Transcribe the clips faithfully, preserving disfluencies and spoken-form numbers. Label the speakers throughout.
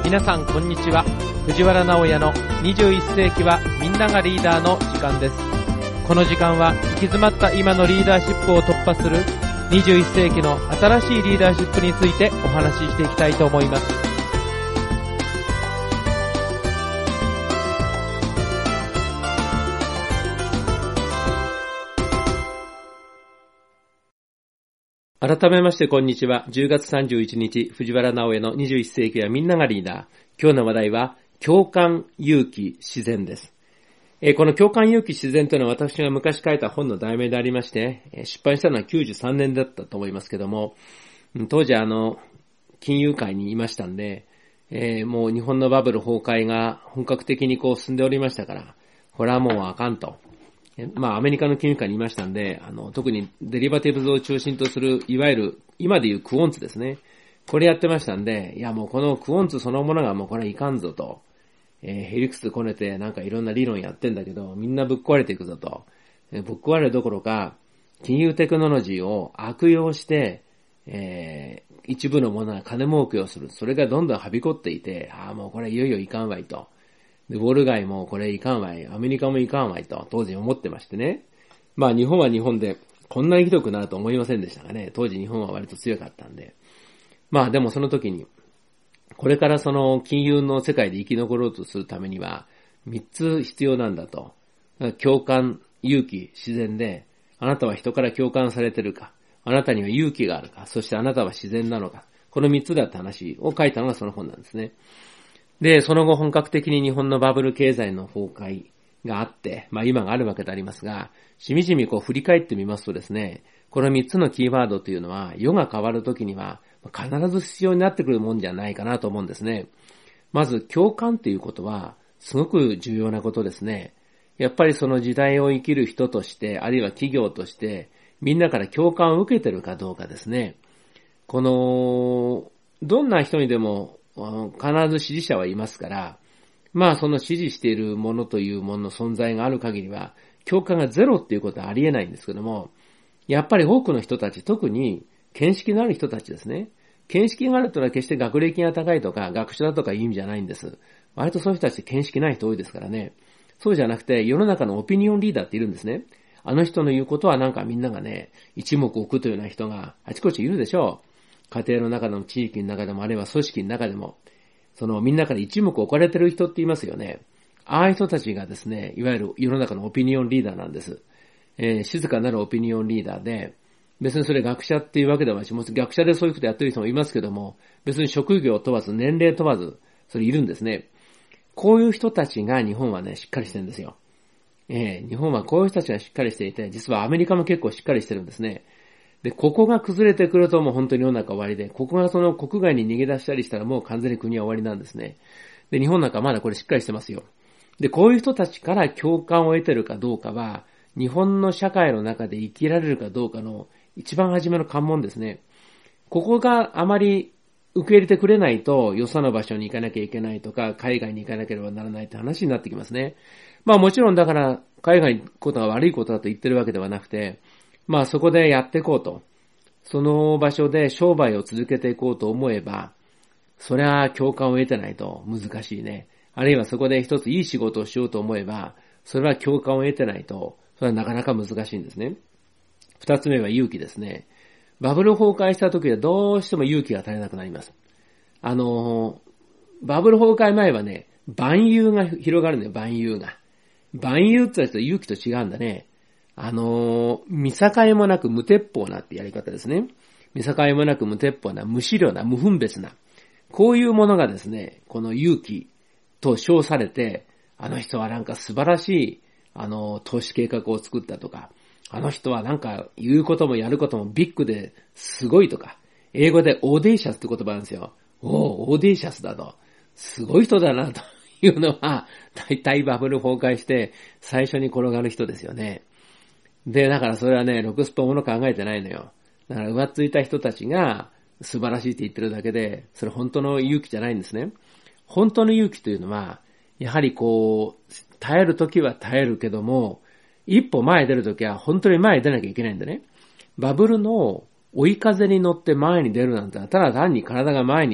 Speaker 1: 皆さんこんにちは。藤原直也のにじゅういっ世紀はみんながリーダーの時間です。この時間は行き詰まった今のリーダーシップを突破するにじゅういっ世紀の新しいリーダーシップについてお話ししていきたいと思います。改めましてこんにちは。じゅうがつさんじゅういちにち、藤原直也のにじゅういっ世紀はみんながリーダー。今日の話題は、共感、勇気、自然です。えー、この共感、勇気、自然というのは私が昔書いた本の題名でありまして、えー、出版したのはきゅうじゅうさんねんだったと思いますけども、当時あの、金融界にいましたんで、えー、もう日本のバブル崩壊が本格的にこう進んでおりましたから、これはもうあかんと。まあアメリカの金融界にいましたんで、あの、特にデリバティブズを中心とする、いわゆる、今でいうクオンツですね。これやってましたんで、いやもうこのクオンツそのものがもうこれはいかんぞと、えー、ヘリクスこねてなんかいろんな理論やってんだけど、みんなぶっ壊れていくぞと。えー、ぶっ壊れるどころか、金融テクノロジーを悪用して、えー、一部のものが金儲けをする。それがどんどんはびこっていて、ああもうこれいよいよいかんわいと。で、ウォール街もこれいかんわい、アメリカもいかんわいと当時思ってましてね。まあ日本は日本でこんなにひどくなると思いませんでしたがね、当時日本は割と強かったんで。まあでもその時に、これからその金融の世界で生き残ろうとするためにはみっつ必要なんだと。共感、勇気、自然で、あなたは人から共感されてるか、あなたには勇気があるか、そしてあなたは自然なのか、このみっつだって話を書いたのがその本なんですね。で、その後本格的に日本のバブル経済の崩壊があって、まあ今があるわけでありますが、しみじみこう振り返ってみますとですね、このみっつのキーワードというのは、世が変わるときには必ず必要になってくるもんじゃないかなと思うんですね。まず、共感ということは、すごく重要なことですね。やっぱりその時代を生きる人として、あるいは企業として、みんなから共感を受けてるかどうかですね。この、どんな人にでも、必ず支持者はいますから、まあその支持しているものというものの存在がある限りは、共感がゼロっていうことはありえないんですけども、やっぱり多くの人たち、特に見識のある人たちですね。見識があるというのは決して学歴が高いとか、学者だとかいう意味じゃないんです。割とそういう人たち見識ない人多いですからね。そうじゃなくて、世の中のオピニオンリーダーっているんですね。あの人の言うことはなんかみんながね、一目置くというような人があちこちいるでしょう。家庭の中でも地域の中でもあるいは組織の中でも、そのみんなから一目置かれてる人って言いますよね。ああいう人たちがですね、いわゆる世の中のオピニオンリーダーなんです。えー、静かなるオピニオンリーダーで、別にそれ学者っていうわけではないし、もちろん学者でそういうことやってる人もいますけども、別に職業を問わず、年齢問わず、それいるんですね。こういう人たちが日本はね、しっかりしてるんですよ。えー、日本はこういう人たちがしっかりしていて、実はアメリカも結構しっかりしてるんですね。で、ここが崩れてくるともう本当に世の中終わりで、ここがその国外に逃げ出したりしたらもう完全に国は終わりなんですね。で、日本なんかまだこれしっかりしてますよ。で、こういう人たちから共感を得てるかどうかは、日本の社会の中で生きられるかどうかの一番初めの関門ですね。ここがあまり受け入れてくれないと、よその場所に行かなきゃいけないとか、海外に行かなければならないって話になってきますね。まあもちろんだから、海外に行くことが悪いことだと言ってるわけではなくて、まあそこでやっていこうと。その場所で商売を続けていこうと思えば、それは共感を得てないと難しいね。あるいはそこで一ついい仕事をしようと思えば、それは共感を得てないと、それはなかなか難しいんですね。二つ目は勇気ですね。バブル崩壊した時はどうしても勇気が足りなくなります。あの、バブル崩壊前はね、万有が広がるんだよ、万有が。万有って言ったら勇気と違うんだね。あの、見境もなく無鉄砲なってやり方ですね。見境もなく無鉄砲な、無資料な、無分別な。こういうものがですね、この勇気と称されて、あの人はなんか素晴らしい、あの、投資計画を作ったとか、あの人はなんか言うこともやることもビッグですごいとか、英語でオーデーシャスって言葉なんですよ。おー、オーデーシャスだと。すごい人だなというのは、大体バブル崩壊して最初に転がる人ですよね。で、だからそれはね、ろくすっぽんもの考えてないのよ。だから浮ついた人たちが素晴らしいって言ってるだけで、それ本当の勇気じゃないんですね。本当の勇気というのは、やはりこう、耐えるときは耐えるけども、一歩前出るときは本当に前に出なきゃいけないんだね。バブルの追い風に乗って前に出るなんて、ただ単に体が前に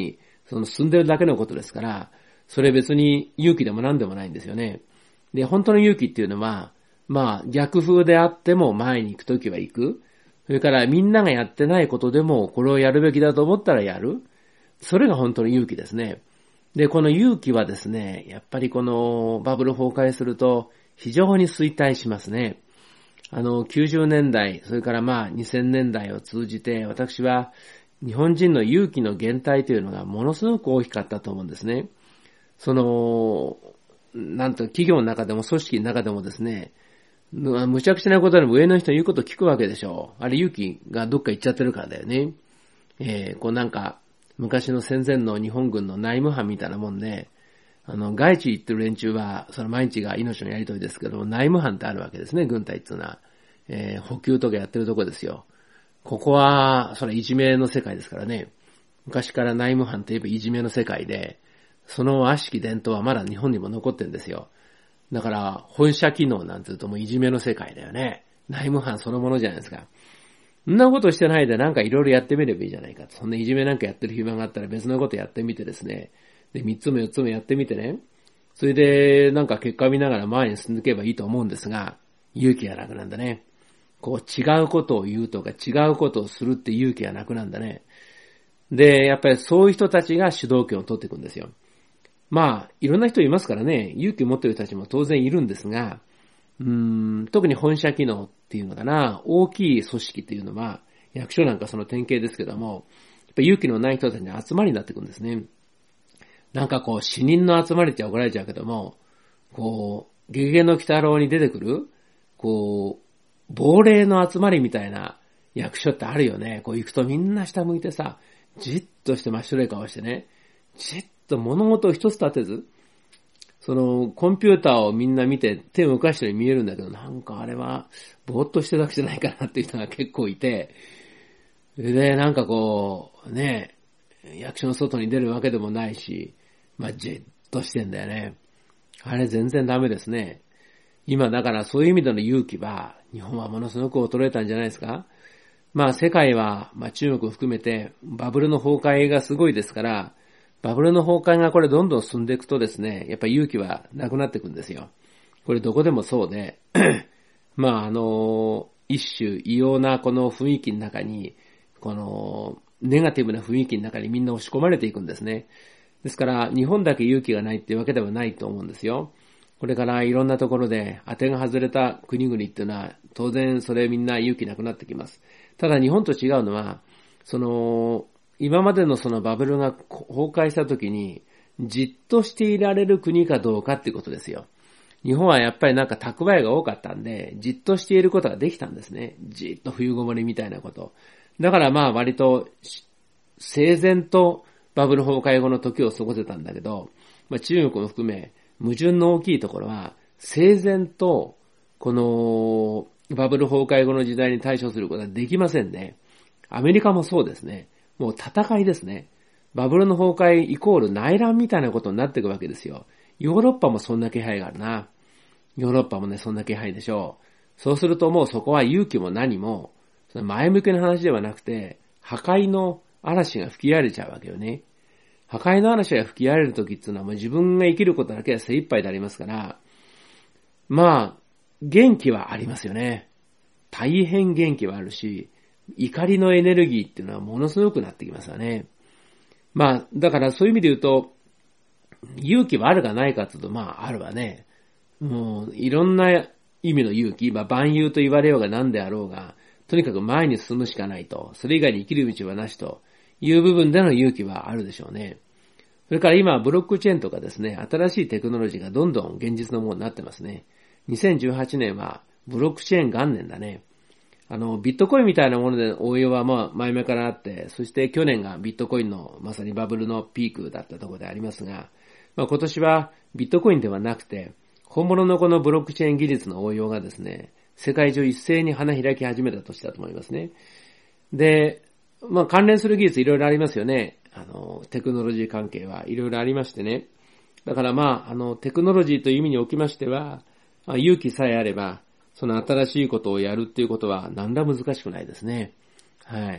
Speaker 1: その進んでるだけのことですから、それ別に勇気でも何でもないんですよね。で、本当の勇気っていうのは、まあ逆風であっても前に行くときは行く。それからみんながやってないことでもこれをやるべきだと思ったらやる。それが本当の勇気ですね。で、この勇気はですね、やっぱりこのバブル崩壊すると非常に衰退しますね。あの、きゅうじゅうねんだい、それからまあにせんねんだいを通じて私は日本人の勇気の減退というのがものすごく大きかったと思うんですね。その、なんと企業の中でも組織の中でもですね、むちゃくちゃなことでも上の人の言うことを聞くわけでしょう。あれ勇気がどっか行っちゃってるからだよね。えー、こうなんか、昔の戦前の日本軍の内務班みたいなもんで、あの、外地行ってる連中は、その毎日が命のやりとりですけども、内務班ってあるわけですね、軍隊っていうのは。えー、補給とかやってるとこですよ。ここは、それいじめの世界ですからね。昔から内務班といえばいじめの世界で、その悪しき伝統はまだ日本にも残ってるんですよ。だから、本社機能なんて言うともういじめの世界だよね。内務班そのものじゃないですか。そんなことしてないでなんかいろいろやってみればいいじゃないか。そんないじめなんかやってる暇があったら別のことやってみてですね。で、三つも四つもやってみてね。それで、なんか結果を見ながら前に進んでいけばいいと思うんですが、勇気がなくなんだね。こう違うことを言うとか違うことをするって勇気がなくなんだね。で、やっぱりそういう人たちが主導権を取っていくんですよ。まあ、いろんな人いますからね、勇気を持っている人たちも当然いるんですが、うーん、特に本社機能っていうのかな、大きい組織っていうのは、役所なんかその典型ですけども、やっぱ勇気のない人たちの集まりになってくるんですね。なんかこう、死人の集まりって怒られちゃうけども、こう、ゲゲゲの鬼太郎に出てくる、こう、亡霊の集まりみたいな役所ってあるよね。こう行くとみんな下向いてさ、じっとして真っ白い顔してね、じっと物事を一つ立てず、そのコンピューターをみんな見て手を動かしてるように見えるんだけど、なんかあれはぼーっとしてるだけじゃないかなっていう人が結構いて、で、なんかこう、ね、役所の外に出るわけでもないし、まあ、じっとしてんだよね。あれ全然ダメですね。今だからそういう意味での勇気は、日本はものすごく衰えたんじゃないですか。まあ世界は、まあ中国を含めてバブルの崩壊がすごいですから、バブルの崩壊がこれどんどん進んでいくとですね、やっぱり勇気はなくなっていくんですよ。これどこでもそうで、まああの、一種異様なこの雰囲気の中に、このネガティブな雰囲気の中にみんな押し込まれていくんですね。ですから日本だけ勇気がないっていうわけではないと思うんですよ。これからいろんなところで当てが外れた国々っていうのは当然それみんな勇気なくなってきます。ただ日本と違うのは、その今までのそのバブルが崩壊した時にじっとしていられる国かどうかっていうことですよ。日本はやっぱりなんか蓄えが多かったんで、じっとしていることができたんですね。じっと冬ごもりみたいなこと。だからまあ割と整然とバブル崩壊後の時を過ごせたんだけど、まあ、中国も含め矛盾の大きいところは、整然とこのバブル崩壊後の時代に対処することはできませんね。アメリカもそうですね。もう戦いですね。バブルの崩壊イコール内乱みたいなことになっていくわけですよ。ヨーロッパもそんな気配があるな。ヨーロッパもね、そんな気配でしょう。そうするともうそこは勇気も何も、その前向きな話ではなくて、破壊の嵐が吹き荒れちゃうわけよね。破壊の嵐が吹き荒れるときっていうのはもう自分が生きることだけは精一杯でありますから、まあ、元気はありますよね。大変元気はあるし、怒りのエネルギーっていうのはものすごくなってきますよね。まあ、だからそういう意味で言うと、勇気はあるかないかっていうと、まあ、あるわね。もう、いろんな意味の勇気、まあ、万有と言われようが何であろうが、とにかく前に進むしかないと、それ以外に生きる道はなしという部分での勇気はあるでしょうね。それから今、ブロックチェーンとかですね、新しいテクノロジーがどんどん現実のものになってますね。にせんじゅうはちねんは、ブロックチェーン元年だね。あの、ビットコインみたいなもので応用はまあ前々からあって、そして去年がビットコインのまさにバブルのピークだったところでありますが、まあ今年はビットコインではなくて、本物のこのブロックチェーン技術の応用がですね、世界中一斉に花開き始めた年だと思いますね。で、まあ関連する技術いろいろありますよね。あの、テクノロジー関係はいろいろありましてね。だからまあ、あの、テクノロジーという意味におきましては、勇気さえあれば、その新しいことをやるっていうことは何ら難しくないですね。はい。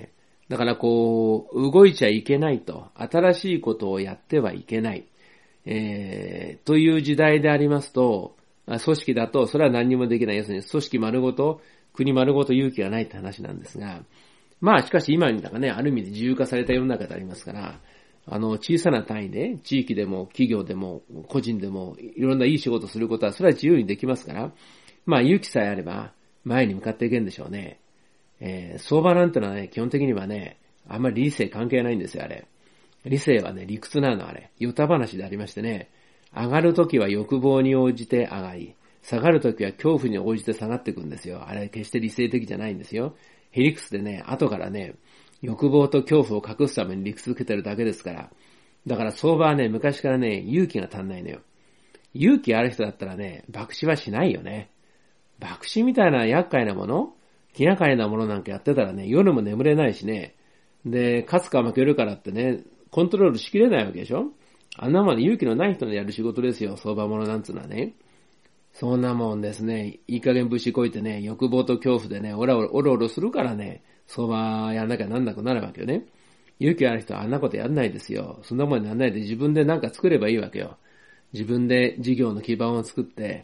Speaker 1: だからこう、動いちゃいけないと、新しいことをやってはいけない、えー、という時代でありますと、組織だと、それは何にもできない。要するに、組織丸ごと、国丸ごと勇気がないって話なんですが、まあ、しかし今みたいなね、ある意味で自由化された世の中でありますから、あの、小さな単位で、地域でも、企業でも、個人でも、いろんないい仕事をすることは、それは自由にできますから、まあ、勇気さえあれば、前に向かっていけるんでしょうね。えー、相場なんてのはね、基本的にはね、あんまり理性関係ないんですよ、あれ。理性はね、理屈なの、あれ。ヨタ話でありましてね、上がるときは欲望に応じて上がり、下がるときは恐怖に応じて下がっていくんですよ。あれ、決して理性的じゃないんですよ。ヘリクスでね、後からね、欲望と恐怖を隠すために理屈つけてるだけですから。だから相場はね、昔からね、勇気が足んないのよ。勇気ある人だったらね、爆死はしないよね。爆死みたいな厄介なもの、気がかりなものなんかやってたらね、夜も眠れないしね。で、勝つか負けるからってね、コントロールしきれないわけでしょ。あんなもん勇気のない人のやる仕事ですよ、相場物なんつうのはね。そんなもんですね、いい加減節こいてね、欲望と恐怖でね、オラオラ、オロオロするからね、相場やんなきゃなんなくなるわけよね。勇気ある人はあんなことやんないですよ。そんなもんになんないで自分でなんか作ればいいわけよ。自分で事業の基盤を作って、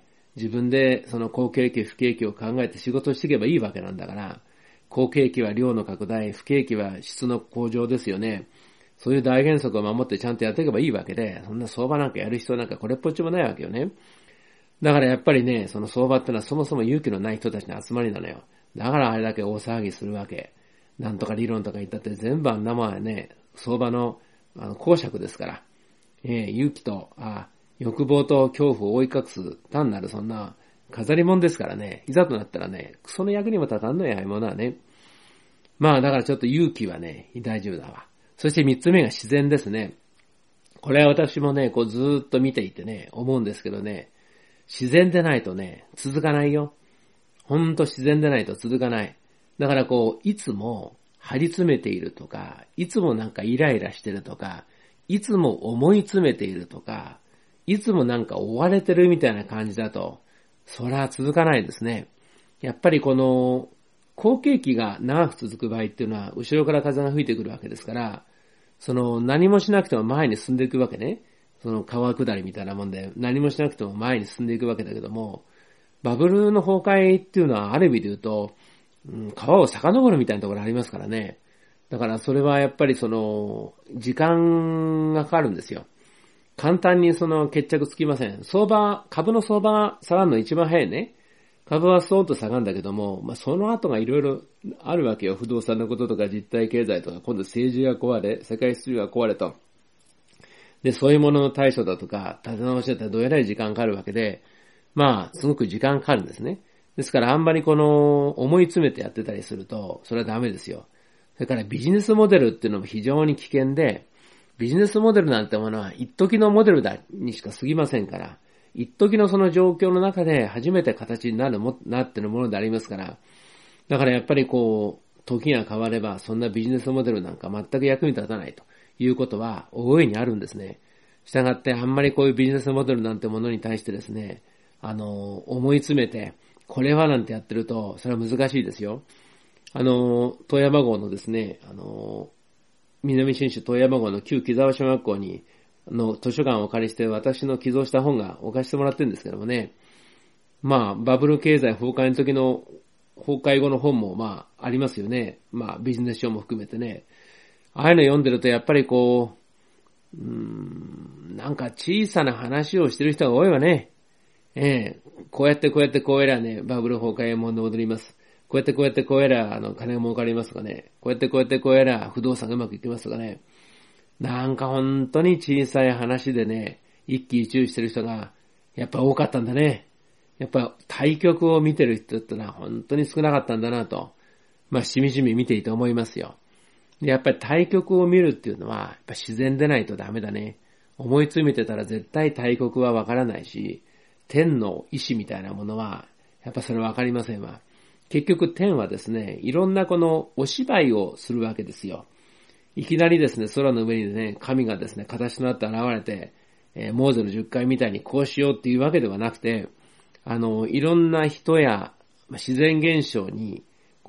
Speaker 1: 自分でその好景気、不景気を考えて仕事をしていけばいいわけなんだから、好景気は量の拡大、不景気は質の向上ですよね。そういう大原則を守ってちゃんとやっていけばいいわけで、そんな相場なんかやる必要なんかこれっぽっちもないわけよね。だからやっぱりね、その相場ってのはそもそも勇気のない人たちの集まりなのよ。だからあれだけ大騒ぎするわけ。なんとか理論とか言ったって全部あんなもんはね、相場の、あの公爵ですから。えー、勇気と、あ、欲望と恐怖を覆い隠す単なるそんな飾り物ですからね。いざとなったらね、クソの役にも立たんのや、ああいうものはね。まあだからちょっと勇気はね、大丈夫だわ。そして三つ目が自然ですね。これは私もね、こうずーっと見ていてね、思うんですけどね、自然でないとね、続かないよ。ほんと自然でないと続かない。だからこう、いつも張り詰めているとか、いつもなんかイライラしてるとか、いつも思い詰めているとか、いつもなんか追われてるみたいな感じだと、それは続かないですね。やっぱりこの、好景気が長く続く場合っていうのは、後ろから風が吹いてくるわけですから、その何もしなくても前に進んでいくわけね。その川下りみたいなもんで、何もしなくても前に進んでいくわけだけども、バブルの崩壊っていうのはある意味で言うと、うん、川を遡るみたいなところありますからね。だからそれはやっぱりその、時間がかかるんですよ。簡単にその決着つきません。相場、株の相場が下がるの一番早いね。株はストーンと下がるんだけども、まあ、その後がいろいろあるわけよ。不動産のこととか実体経済とか、今度政治が壊れ、世界秩序が壊れと。で、そういうものの対処だとか、立て直しだったらどうやら時間かかるわけで、まあ、すごく時間かかるんですね。ですからあんまりこの、思い詰めてやってたりすると、それはダメですよ。それからビジネスモデルっていうのも非常に危険で、ビジネスモデルなんてものは一時のモデルだにしか過ぎませんから、一時のその状況の中で初めて形になるも、なってるものでありますから、だからやっぱりこう、時が変わればそんなビジネスモデルなんか全く役に立たないということは大いにあるんですね。したがってあんまりこういうビジネスモデルなんてものに対してですね、あの、思い詰めて、これはなんてやってると、それは難しいですよ。あの、富山号のですね、あの、南信州富山号の旧木沢小学校に、の図書館をお借りして私の寄贈した本が置かせてもらってるんですけどもね。まあ、バブル経済崩壊の時の、崩壊後の本もまあ、ありますよね。まあ、ビジネス書も含めてね。ああいうの読んでるとやっぱりこう、うーん、なんか小さな話をしてる人が多いわね。ええ、こうやってこうやってこうやらね、バブル崩壊へ戻ります。こうやってこうやってこうやら、あの、金が儲かりますとかね。こうやってこうやってこうやら、不動産がうまくいきますとかね。なんか本当に小さい話でね、一喜一憂してる人が、やっぱ多かったんだね。やっぱ対局を見てる人ってのは本当に少なかったんだなと、まあしみじみ見ていて思いますよ。でやっぱり対局を見るっていうのは、やっぱ自然でないとダメだね。思い詰めてたら絶対対局はわからないし、天の意志みたいなものは、やっぱそれわかりませんわ。結局天はですね、いろんなこのお芝居をするわけですよ。いきなりですね、空の上にね、神がですね、形となって現れて、えー、モーゼのじゅっかいみたいにこうしようっていうわけではなくて、あの、いろんな人や自然現象に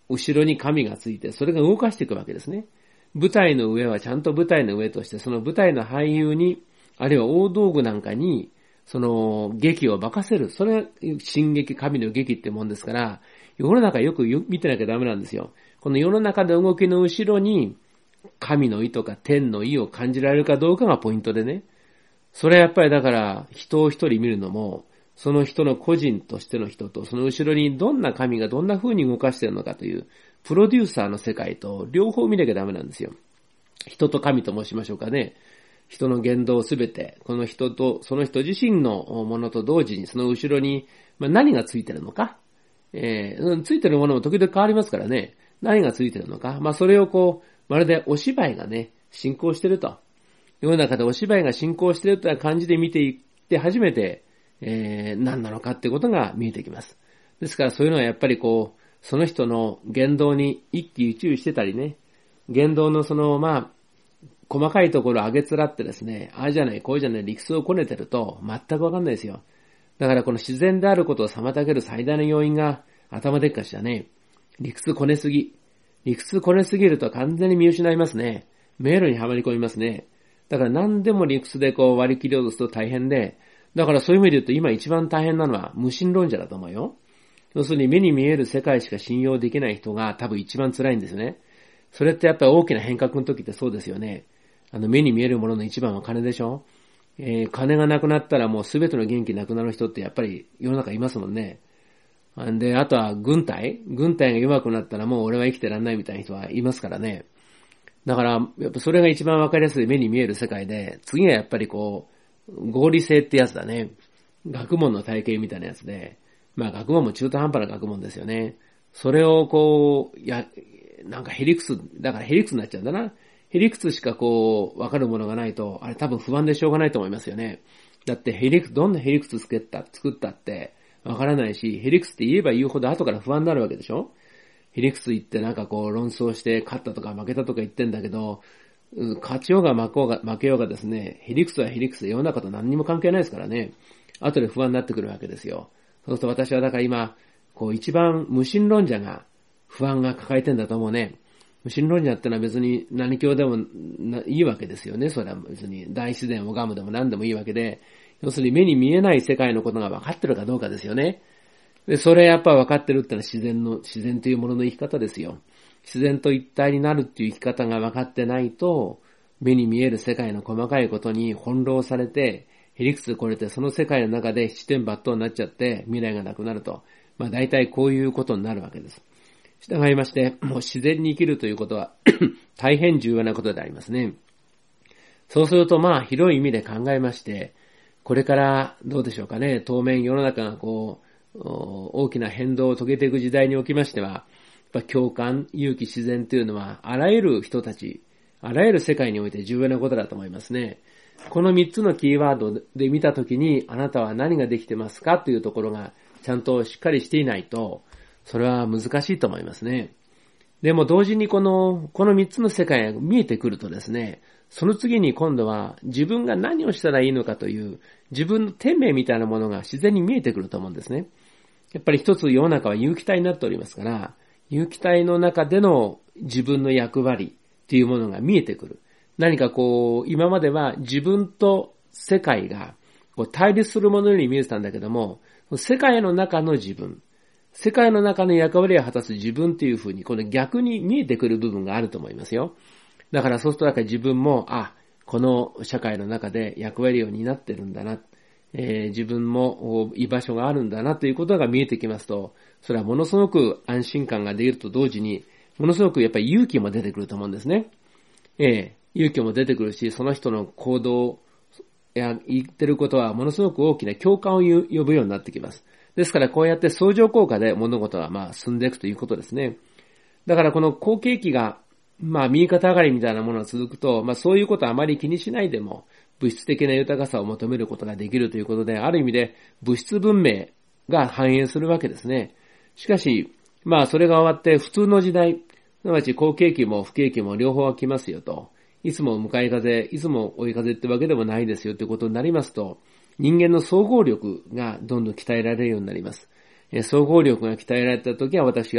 Speaker 1: 後ろに神がついて、それが動かしていくわけですね。舞台の上はちゃんと舞台の上として、その舞台の俳優に、あるいは大道具なんかに、その劇を任せる。それが新劇、神の劇ってもんですから、世の中よく見てなきゃダメなんですよ。この世の中の動きの後ろに、神の意とか天の意を感じられるかどうかがポイントでね。それはやっぱりだから、人を一人見るのも、その人の個人としての人と、その後ろにどんな神がどんな風に動かしているのかという、プロデューサーの世界と両方見なきゃダメなんですよ。人と神と申しましょうかね。人の言動すべて、この人と、その人自身のものと同時に、その後ろに、まあ、何がついてるのか。えー、ついてるものも時々変わりますからね。何がついてるのか。まあ、それをこう、まるでお芝居がね、進行してると。世の中でお芝居が進行してるという感じで見ていって初めて、えー、何なのかってことが見えてきます。ですからそういうのはやっぱりこう、その人の言動に一喜一憂してたりね、言動のその、まあ、細かいところを上げつらってですね、ああじゃない、こうじゃない、理屈をこねてると全くわかんないですよ。だからこの自然であることを妨げる最大の要因が頭でっかしだね。理屈こねすぎ。理屈こねすぎると完全に見失いますね。迷路にはまり込みますね。だから何でも理屈でこう割り切りようとすると大変で、だからそういう意味で言うと今一番大変なのは無神論者だと思うよ。要するに目に見える世界しか信用できない人が多分一番辛いんですよね。それってやっぱり大きな変革の時ってそうですよね。あの目に見えるものの一番は金でしょ。えー、金がなくなったらもうすべての元気なくなる人ってやっぱり世の中いますもんね。で、あとは軍隊軍隊が弱くなったらもう俺は生きてらんないみたいな人はいますからね。だから、やっぱそれが一番わかりやすい目に見える世界で、次はやっぱりこう、合理性ってやつだね。学問の体系みたいなやつで、まあ学問も中途半端な学問ですよね。それをこう、や、なんかヘリクス、だからヘリクスになっちゃうんだな。ヘリクスしかこう、わかるものがないと、あれ多分不安でしょうがないと思いますよね。だってヘリクス、どんなヘリクス作った、作ったって、わからないし、ヘリクスって言えば言うほど後から不安になるわけでしょ。ヘリクス言ってなんかこう論争して勝ったとか負けたとか言ってんだけど、勝ちようが負こうが、負けようがですね、ヘリクスはヘリクスで世の中と何にも関係ないですからね。後で不安になってくるわけですよ。そうすると私はだから今、こう一番無神論者が不安が抱えてんだと思うね。無神論者ってのは別に何教でもいいわけですよね。それは別に大自然を拝むでも何でもいいわけで、要するに目に見えない世界のことが分かってるかどうかですよね。で、それやっぱ分かってるってのは自然の、自然というものの生き方ですよ。自然と一体になるっていう生き方が分かってないと、目に見える世界の細かいことに翻弄されて、へりくつこれてその世界の中で七点抜刀になっちゃって未来がなくなると。まあ大体こういうことになるわけです。従いまして、もう自然に生きるということは大変重要なことでありますね。そうするとまあ広い意味で考えまして、これからどうでしょうかね、当面世の中がこう、大きな変動を遂げていく時代におきましては、やっぱ共感、勇気、自然というのはあらゆる人たち、あらゆる世界において重要なことだと思いますね。この三つのキーワードで見たときに、あなたは何ができてますかというところがちゃんとしっかりしていないと、それは難しいと思いますね。でも同時にこの、この三つの世界が見えてくるとですね、その次に今度は自分が何をしたらいいのかという自分の天命みたいなものが自然に見えてくると思うんですね。やっぱり一つ世の中は有機体になっておりますから、有機体の中での自分の役割っていうものが見えてくる。何かこう、今までは自分と世界がこう対立するものように見えてたんだけども、世界の中の自分、世界の中の役割を果たす自分っていうふうに、この逆に見えてくる部分があると思いますよ。だからそうするとだから自分も、あ、この社会の中で役割を担ってるんだな、えー、自分も居場所があるんだなということが見えてきますと、それはものすごく安心感が出ると同時に、ものすごくやっぱり勇気も出てくると思うんですね。ええー、勇気も出てくるし、その人の行動や言ってることはものすごく大きな共感を呼ぶようになってきます。ですからこうやって相乗効果で物事はまあ進んでいくということですね。だからこの好景気がまあ右肩上がりみたいなものが続くと、まあそういうことはあまり気にしないでも物質的な豊かさを求めることができるということで、ある意味で物質文明が繁栄するわけですね。しかし、まあそれが終わって普通の時代、すなわち好景気も不景気も両方は来ますよと。いつも向かい風、いつも追い風ってわけでもないですよということになりますと、人間の総合力がどんどん鍛えられるようになります。総合力が鍛えられたときは私が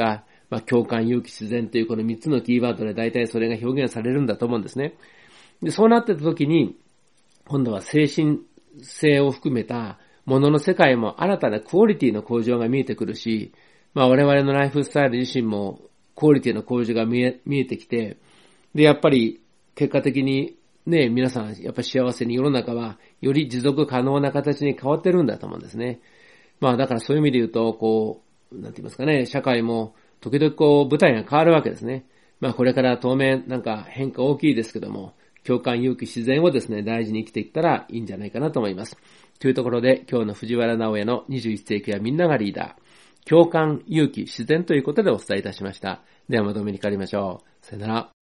Speaker 1: まあ、共感、勇気、自然というこのみっつのキーワードで大体それが表現されるんだと思うんですね。で、そうなってた時に、今度は精神性を含めたものの世界も新たなクオリティの向上が見えてくるし、まあ我々のライフスタイル自身もクオリティの向上が見え、見えてきて、で、やっぱり結果的にね、皆さんやっぱり幸せに世の中はより持続可能な形に変わってるんだと思うんですね。まあだからそういう意味で言うと、こう、なんて言いますかね、社会も時々こう舞台が変わるわけですね。まあこれから当面なんか変化大きいですけども、共感、勇気、自然をですね、大事に生きていったらいいんじゃないかなと思います。というところで今日の藤原直哉のにじゅういっ世紀はみんながリーダー、共感、勇気、自然ということでお伝えいたしました。ではまとめに帰りましょう。さよなら。